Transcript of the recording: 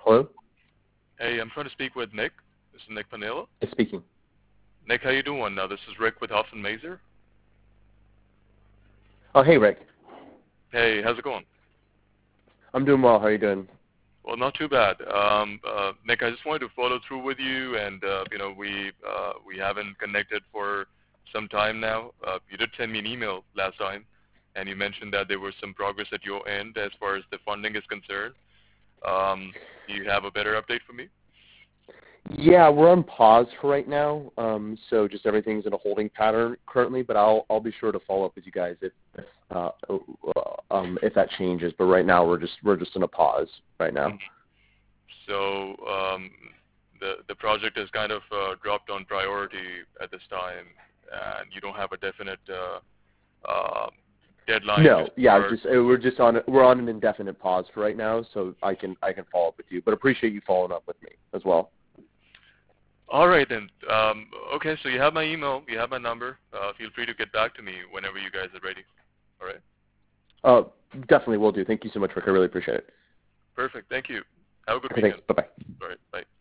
Hello? Hey, I'm trying to speak with Nick. This is Nick Panela. Yes, speaking. Nick, how you doing? This is Rick with Huff and Mazer. Oh, hey, Rick. Hey, how's it going? I'm doing well. How are you doing? Well, not too bad. Nick, I just wanted to follow through with you, and we haven't connected for some time now. You did send me an email last time, and you mentioned that there was some progress at your end as far as the funding is concerned. Do you have a better update for me? Yeah, we're on pause for right now. So just everything's in a holding pattern currently, but I'll be sure to follow up with you guys if that changes. But right now we're just in a pause right now. So the project is kind of dropped on priority at this time, and you don't have a definite deadline. No, yeah, we're on an indefinite pause for right now, so I can follow up with you. But appreciate you following up with me as well. All right then. Okay, so you have my email, you have my number. Feel free to get back to me whenever you guys are ready. All right. Definitely will do. Thank you so much, Rick. I really appreciate it. Perfect. Thank you. Have a good Okay, weekend. thanks. Bye-bye. All right. Bye.